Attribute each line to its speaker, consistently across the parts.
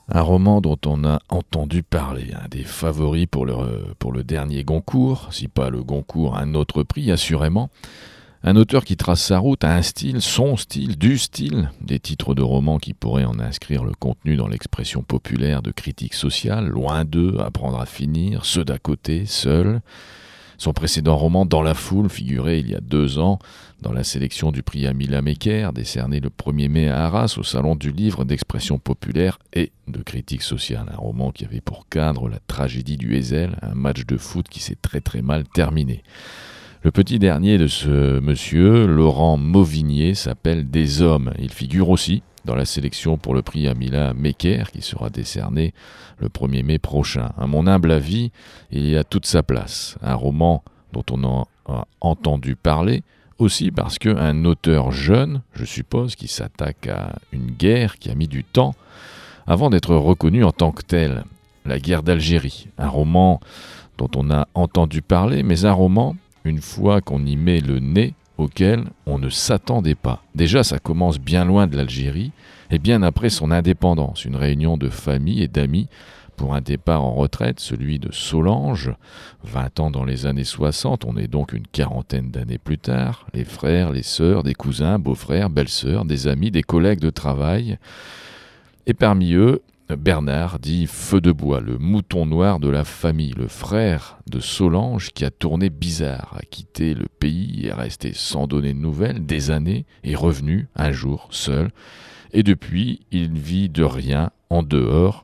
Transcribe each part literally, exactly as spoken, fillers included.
Speaker 1: Un roman dont on a entendu parler, un des favoris pour le, pour le dernier Goncourt, si pas le Goncourt, un autre prix assurément. Un auteur qui trace sa route a un style, son style, du style, des titres de romans qui pourraient en inscrire le contenu dans l'expression populaire de critique sociale, loin d'eux, apprendre à finir, ceux d'à côté, seuls. Son précédent roman, Dans la foule, figurait il y a deux ans dans la sélection du prix Amila Mecker, décerné le premier mai à Arras au Salon du livre d'expression populaire et de critique sociale. Un roman qui avait pour cadre la tragédie du Heysel, un match de foot qui s'est très très mal terminé. Le petit dernier de ce monsieur, Laurent Mauvignier, s'appelle Des hommes. Il figure aussi dans la sélection pour le prix Amila Mecker qui sera décerné le premier mai prochain. À mon humble avis, il y a toute sa place. Un roman dont on a entendu parler, aussi parce qu'un auteur jeune, je suppose, qui s'attaque à une guerre qui a mis du temps avant d'être reconnu en tant que telle. La guerre d'Algérie, un roman dont on a entendu parler, mais un roman, une fois qu'on y met le nez, auquel on ne s'attendait pas. Déjà, ça commence bien loin de l'Algérie, et bien après son indépendance, une réunion de famille et d'amis pour un départ en retraite, celui de Solange, vingt ans dans les années soixante, on est donc une quarantaine d'années plus tard, les frères, les sœurs, des cousins, beaux-frères, belles-sœurs, des amis, des collègues de travail, et parmi eux, Bernard, dit Feu de bois, le mouton noir de la famille, le frère de Solange qui a tourné bizarre, a quitté le pays et est resté sans donner de nouvelles des années, est revenu un jour seul, et depuis il vit de rien en dehors.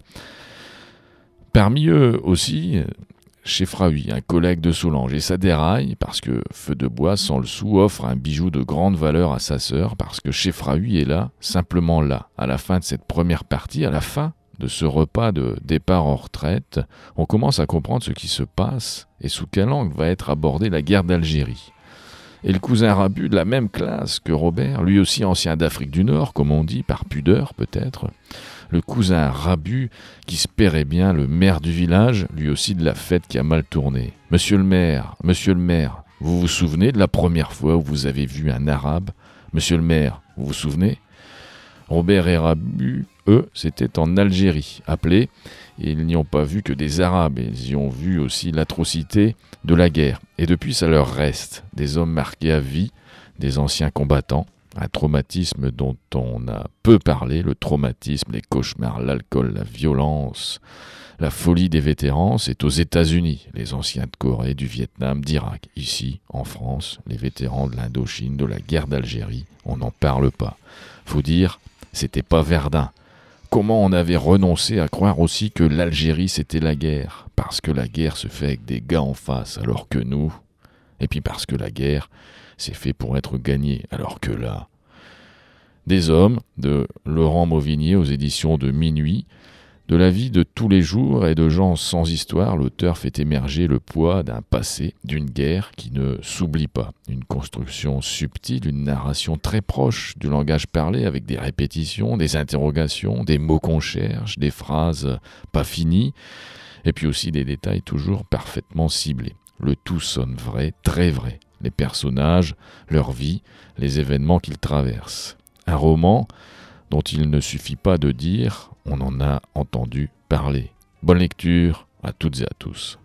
Speaker 1: Parmi eux aussi, Chefraoui, un collègue de Solange, et ça déraille parce que Feu de bois, sans le sou, offre un bijou de grande valeur à sa sœur parce que Chefraoui est là, simplement là, à la fin de cette première partie, à la fin de ce repas de départ en retraite, on commence à comprendre ce qui se passe et sous quel angle va être abordée la guerre d'Algérie. Et le cousin Rabu de la même classe que Robert, lui aussi ancien d'Afrique du Nord, comme on dit, par pudeur peut-être, le cousin Rabu qui se paierait bien le maire du village, lui aussi de la fête qui a mal tourné. « Monsieur le maire, monsieur le maire, vous vous souvenez de la première fois où vous avez vu un arabe ? Monsieur le maire, vous vous souvenez ?» Robert et Rabu, eux, c'était en Algérie, appelés, et ils n'y ont pas vu que des Arabes, ils y ont vu aussi l'atrocité de la guerre. Et depuis, ça leur reste, des hommes marqués à vie, des anciens combattants, un traumatisme dont on a peu parlé, le traumatisme, les cauchemars, l'alcool, la violence, la folie des vétérans, c'est aux États-Unis, les anciens de Corée, du Vietnam, d'Irak. Ici, en France, les vétérans de l'Indochine, de la guerre d'Algérie, on n'en parle pas. Faut dire, c'était pas Verdun. Comment on avait renoncé à croire aussi que l'Algérie c'était la guerre, parce que la guerre se fait avec des gars en face, alors que nous, et puis parce que la guerre, c'est fait pour être gagné, alors que là... Des hommes, de Laurent Mauvignier aux éditions de Minuit, de la vie de tous les jours et de gens sans histoire, l'auteur fait émerger le poids d'un passé, d'une guerre qui ne s'oublie pas. Une construction subtile, une narration très proche du langage parlé avec des répétitions, des interrogations, des mots qu'on cherche, des phrases pas finies, et puis aussi des détails toujours parfaitement ciblés. Le tout sonne vrai, très vrai. Les personnages, leur vie, les événements qu'ils traversent. Un roman dont il ne suffit pas de dire « on en a entendu parler ». Bonne lecture à toutes et à tous.